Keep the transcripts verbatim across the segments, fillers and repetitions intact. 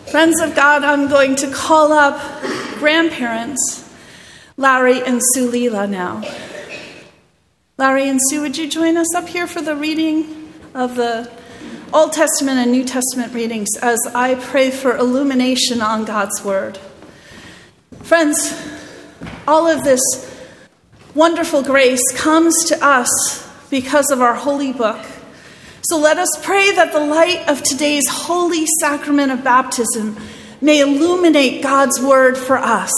Friends of God, I'm going to call up grandparents, Larry and Sue Leela now. Larry and Sue, would you join us up here for the reading of the Old Testament and New Testament readings as I pray for illumination on God's Word? Friends, all of this wonderful grace comes to us because of our holy book. So let us pray that the light of today's holy sacrament of baptism may illuminate God's Word for us.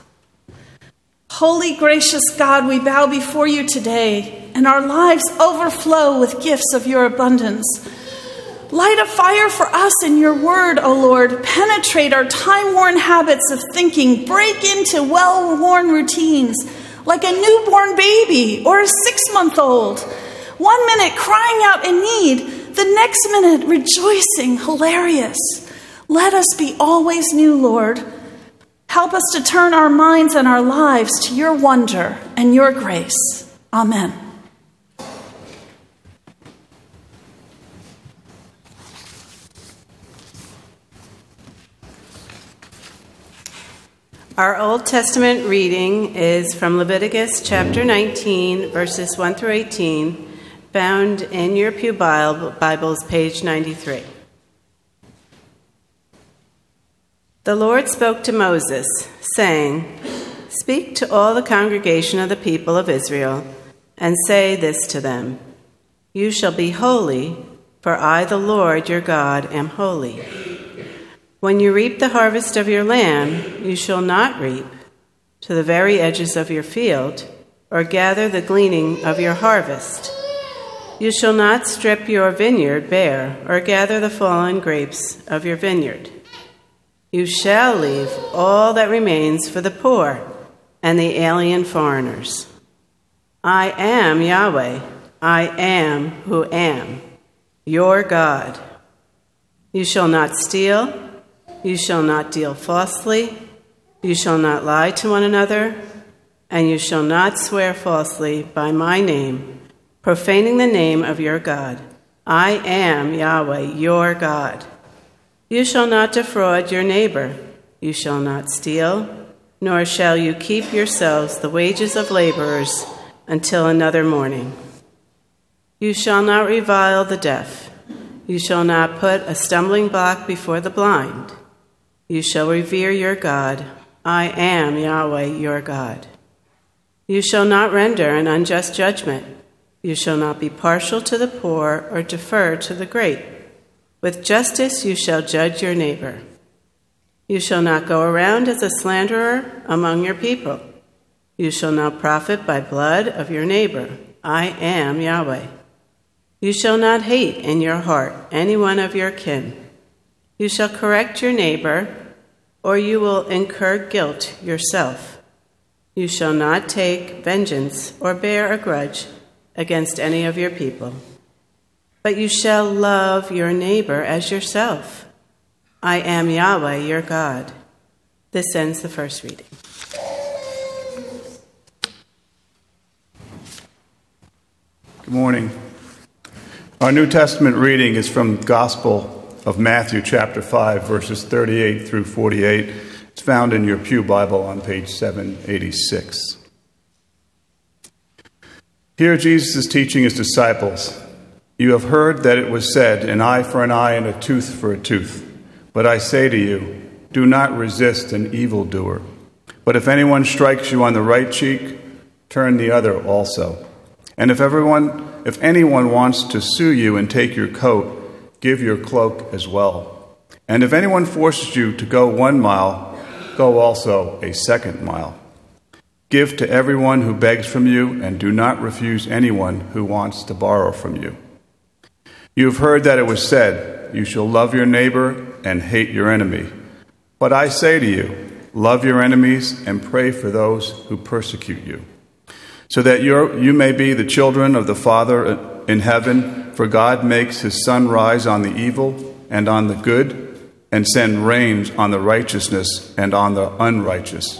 Holy, gracious God, we bow before you today, and our lives overflow with gifts of your abundance. Light a fire for us in your word, O Lord. Penetrate our time-worn habits of thinking. Break into well-worn routines like a newborn baby or a six-month-old. One minute crying out in need, the next minute rejoicing, hilarious. Let us be always new, Lord. Help us to turn our minds and our lives to your wonder and your grace. Amen. Our Old Testament reading is from Leviticus chapter nineteen, verses one through eighteen, found in your Pew Bibles, page ninety-three. The Lord spoke to Moses, saying, "Speak to all the congregation of the people of Israel, and say this to them, You shall be holy, for I, the Lord your God, am holy. When you reap the harvest of your land, you shall not reap to the very edges of your field, or gather the gleaning of your harvest. You shall not strip your vineyard bare, or gather the fallen grapes of your vineyard. You shall leave all that remains for the poor and the alien foreigners. I am Yahweh, I am who am, your God. You shall not steal. You shall not deal falsely, you shall not lie to one another, and you shall not swear falsely by my name, profaning the name of your God. I am Yahweh, your God. You shall not defraud your neighbor. You shall not steal, nor shall you keep yourselves the wages of laborers until another morning. You shall not revile the deaf. You shall not put a stumbling block before the blind. You shall revere your God. I am Yahweh, your God. You shall not render an unjust judgment. You shall not be partial to the poor or defer to the great. With justice you shall judge your neighbor. You shall not go around as a slanderer among your people. You shall not profit by blood of your neighbor. I am Yahweh. You shall not hate in your heart any one of your kin. You shall correct your neighbor, or you will incur guilt yourself. You shall not take vengeance or bear a grudge against any of your people, but you shall love your neighbor as yourself. I am Yahweh, your God." This ends the first reading. Good morning. Our New Testament reading is from the Gospel of Matthew chapter five, verses thirty-eight through forty-eight. It's found in your Pew Bible on page seven eighty-six. Here Jesus is teaching his disciples, "You have heard that it was said, an eye for an eye and a tooth for a tooth. But I say to you, do not resist an evildoer. But if anyone strikes you on the right cheek, turn the other also. And if everyone, if anyone wants to sue you and take your coat, give your cloak as well. And if anyone forces you to go one mile, go also a second mile. Give to everyone who begs from you, and do not refuse anyone who wants to borrow from you. You have heard that it was said, you shall love your neighbor and hate your enemy. But I say to you, love your enemies and pray for those who persecute you, so that you're, you may be the children of the Father in heaven. For God makes his sun rise on the evil and on the good, and send rains on the righteousness and on the unrighteous.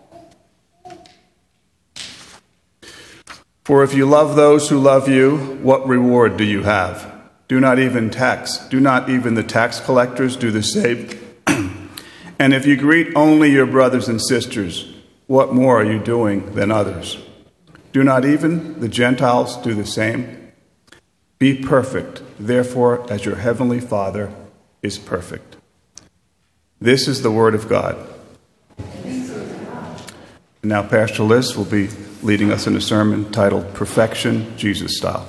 For if you love those who love you, what reward do you have? Do not even tax, do not even the tax collectors do the same? And if you greet only your brothers and sisters, what more are you doing than others? Do not even the Gentiles do the same? Be perfect, therefore, as your heavenly Father is perfect. This is the word of God. And now Pastor Liz will be leading us in a sermon titled Perfection, Jesus Style.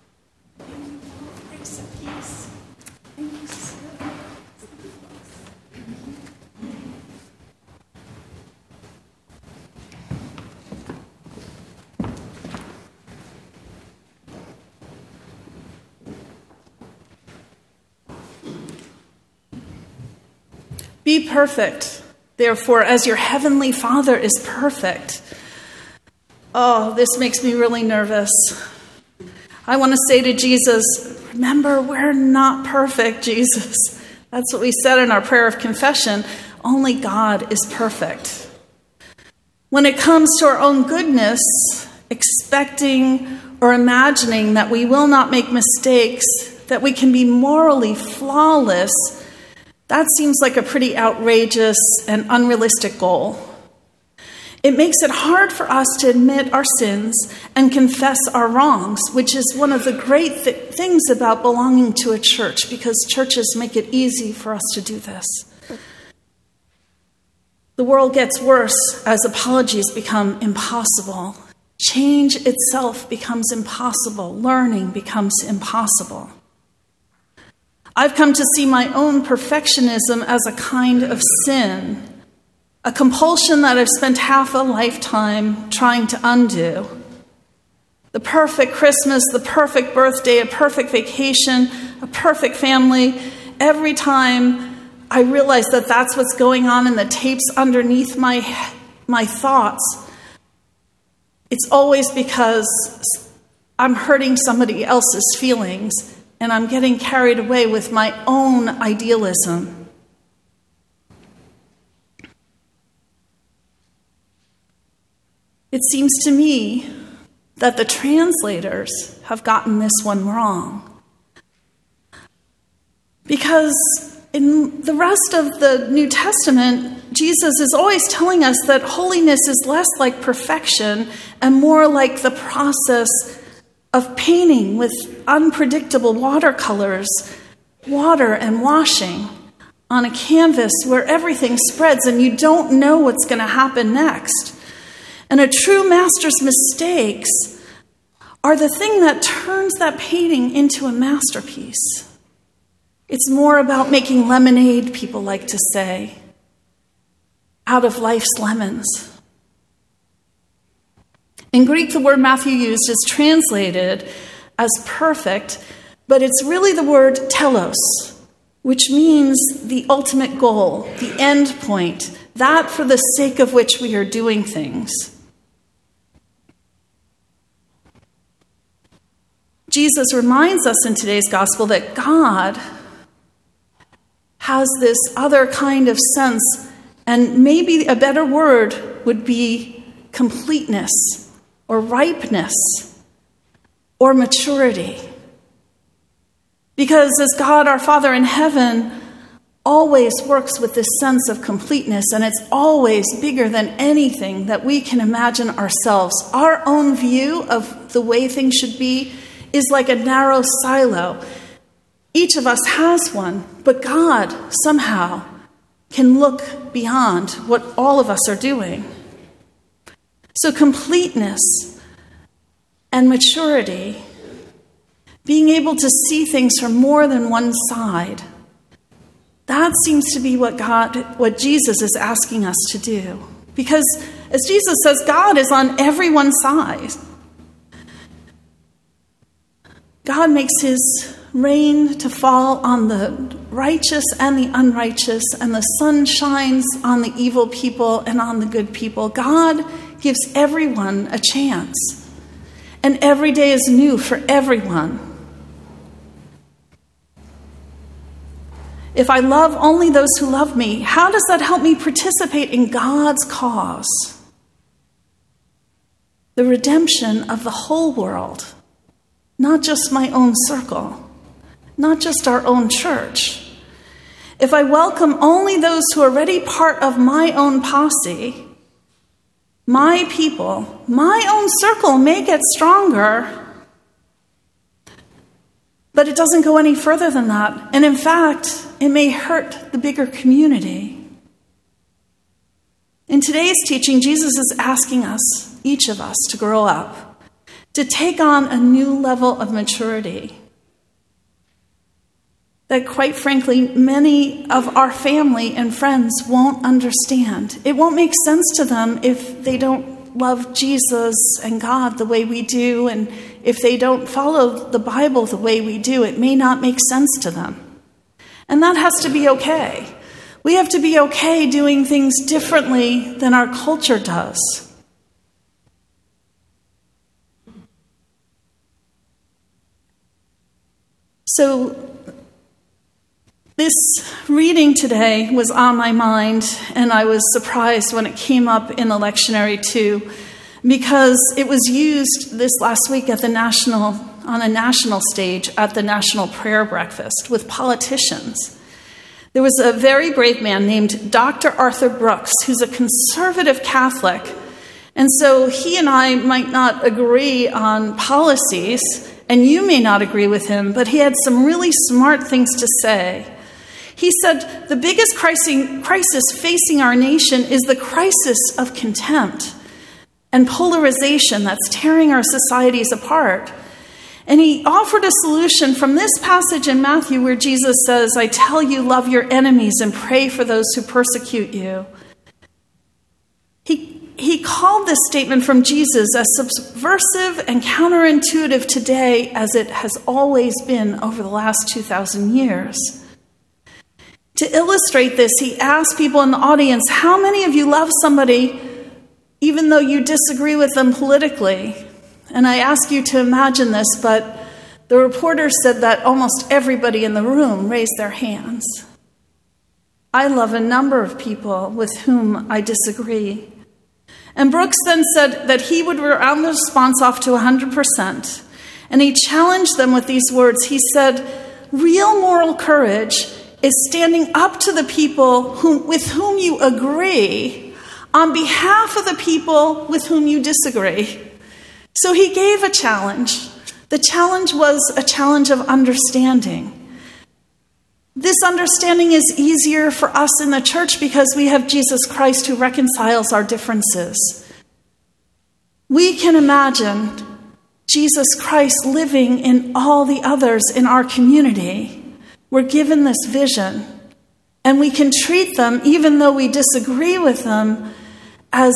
Be perfect, therefore, as your heavenly Father is perfect. Oh, this makes me really nervous. I want to say to Jesus, remember, we're not perfect, Jesus. That's what we said in our prayer of confession. Only God is perfect. When it comes to our own goodness, expecting or imagining that we will not make mistakes, that we can be morally flawless, that seems like a pretty outrageous and unrealistic goal. It makes it hard for us to admit our sins and confess our wrongs, which is one of the great th- things about belonging to a church, because churches make it easy for us to do this. The world gets worse as apologies become impossible. Change itself becomes impossible. Learning becomes impossible. I've come to see my own perfectionism as a kind of sin, a compulsion that I've spent half a lifetime trying to undo. The perfect Christmas, the perfect birthday, a perfect vacation, a perfect family. Every time I realize that that's what's going on in the tapes underneath my, my thoughts, it's always because I'm hurting somebody else's feelings and I'm getting carried away with my own idealism. It seems to me that the translators have gotten this one wrong. Because in the rest of the New Testament, Jesus is always telling us that holiness is less like perfection and more like the process of painting with unpredictable watercolors, water and washing on a canvas where everything spreads and you don't know what's going to happen next. And a true master's mistakes are the thing that turns that painting into a masterpiece. It's more about making lemonade, people like to say, out of life's lemons. In Greek, the word Matthew used is translated as perfect, but it's really the word telos, which means the ultimate goal, the end point, that for the sake of which we are doing things. Jesus reminds us in today's gospel that God has this other kind of sense, and maybe a better word would be completeness, or ripeness, or maturity. Because as God, our Father in heaven, always works with this sense of completeness, and it's always bigger than anything that we can imagine ourselves. Our own view of the way things should be is like a narrow silo. Each of us has one, but God somehow can look beyond what all of us are doing. So completeness and maturity, being able to see things from more than one side, that seems to be what God, what Jesus is asking us to do. Because as Jesus says, God is on everyone's side. God makes his rain to fall on the righteous and the unrighteous, and the sun shines on the evil people and on the good people. God gives everyone a chance, and every day is new for everyone. If I love only those who love me, how does that help me participate in God's cause? The redemption of the whole world, not just my own circle, not just our own church. if I welcome only those who are already part of my own posse, my people, my own circle may get stronger, but it doesn't go any further than that. And in fact, it may hurt the bigger community. In today's teaching, Jesus is asking us, each of us, to grow up, to take on a new level of maturity that, quite frankly, many of our family and friends won't understand. It won't make sense to them if they don't love Jesus and God the way we do, and if they don't follow the Bible the way we do. It may not make sense to them. And that has to be okay. We have to be okay doing things differently than our culture does. So this reading today was on my mind, and I was surprised when it came up in the lectionary too, because it was used this last week at the national, on a national stage at the National Prayer Breakfast with politicians. There was a very brave man named Doctor Arthur Brooks, who's a conservative Catholic. And so he and I might not agree on policies, and you may not agree with him, but he had some really smart things to say. He said, the biggest crisis facing our nation is the crisis of contempt and polarization that's tearing our societies apart. And he offered a solution from this passage in Matthew where Jesus says, I tell you, love your enemies and pray for those who persecute you. He, he called this statement from Jesus as subversive and counterintuitive today as it has always been over the last two thousand years. To illustrate this, he asked people in the audience, how many of you love somebody even though you disagree with them politically? And I ask you to imagine this, but the reporter said that almost everybody in the room raised their hands. I love a number of people with whom I disagree. And Brooks then said that he would round the response off to one hundred percent. And he challenged them with these words. He said, real moral courage is standing up to the people whom, with whom you agree on behalf of the people with whom you disagree. So he gave a challenge. The challenge was a challenge of understanding. This understanding is easier for us in the church because we have Jesus Christ who reconciles our differences. We can imagine Jesus Christ living in all the others in our community. We're given this vision, and we can treat them, even though we disagree with them, as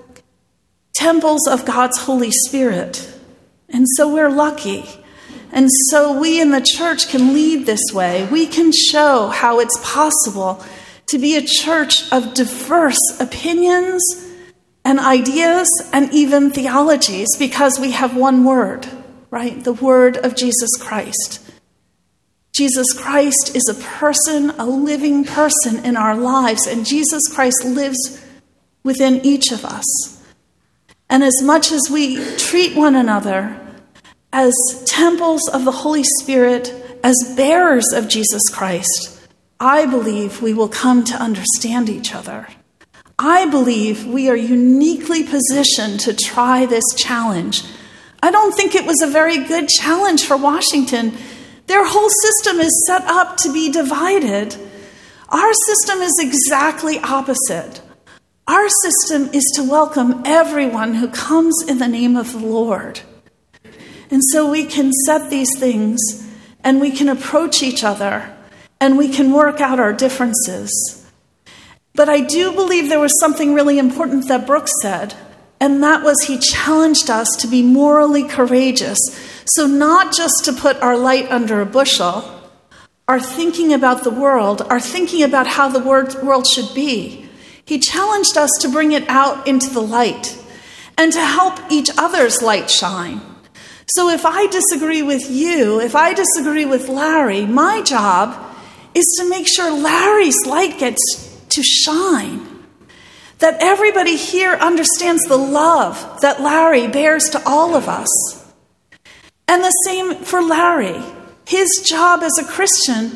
temples of God's Holy Spirit. And so we're lucky. And so we in the church can lead this way. We can show how it's possible to be a church of diverse opinions and ideas and even theologies because we have one word, right? The word of Jesus Christ. Jesus Christ is a person, a living person in our lives, and Jesus Christ lives within each of us. And as much as we treat one another as temples of the Holy Spirit, as bearers of Jesus Christ, I believe we will come to understand each other. I believe we are uniquely positioned to try this challenge. I don't think it was a very good challenge for Washington. Their whole system is set up to be divided. Our system is exactly opposite. Our system is to welcome everyone who comes in the name of the Lord. And so we can set these things, and we can approach each other, and we can work out our differences. But I do believe there was something really important that Brooks said, and that was he challenged us to be morally courageous. So not just to put our light under a bushel, our thinking about the world, our thinking about how the world should be. He challenged us to bring it out into the light and to help each other's light shine. So if I disagree with you, if I disagree with Larry, my job is to make sure Larry's light gets to shine. That everybody here understands the love that Larry bears to all of us. And the same for Larry. His job as a Christian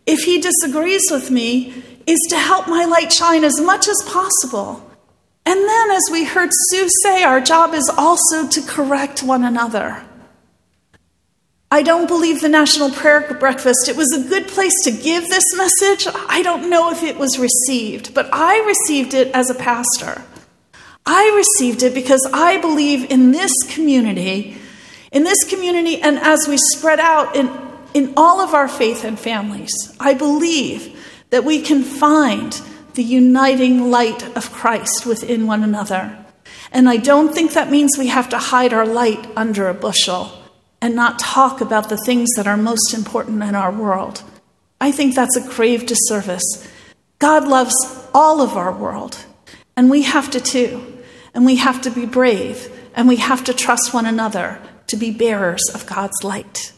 if he disagrees with me, is to help my light shine as much as possible. And then, as we heard Sue say, our job is also to correct one another. I don't believe the National Prayer Breakfast. It was a good place to give this message. I don't know if it was received, but I received it as a pastor. I received it because I believe in this community, in this community, and as we spread out in, in all of our faith and families, I believe that we can find the uniting light of Christ within one another. And I don't think that means we have to hide our light under a bushel and not talk about the things that are most important in our world. I think that's a grave disservice. God loves all of our world, and we have to too. And we have to be brave, and we have to trust one another to be bearers of God's light.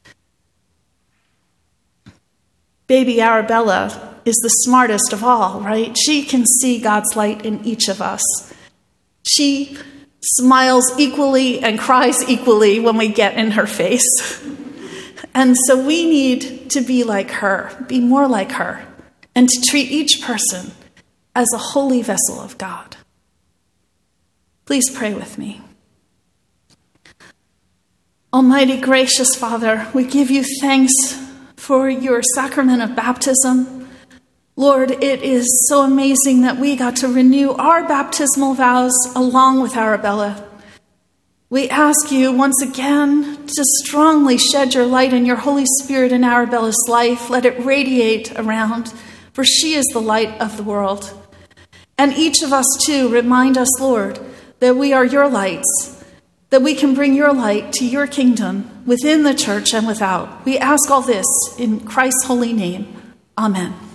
Baby Arabella is the smartest of all, right? She can see God's light in each of us. She smiles equally and cries equally when we get in her face. And so we need to be like her, be more like her, and to treat each person as a holy vessel of God. Please pray with me. Almighty gracious Father, we give you thanks for your sacrament of baptism. Lord, it is so amazing that we got to renew our baptismal vows along with Arabella. We ask you once again to strongly shed your light and your Holy Spirit in Arabella's life. Let it radiate around, for she is the light of the world. And each of us too, remind us, Lord, that we are your lights, that we can bring your light to your kingdom within the church and without. We ask all this in Christ's holy name. Amen.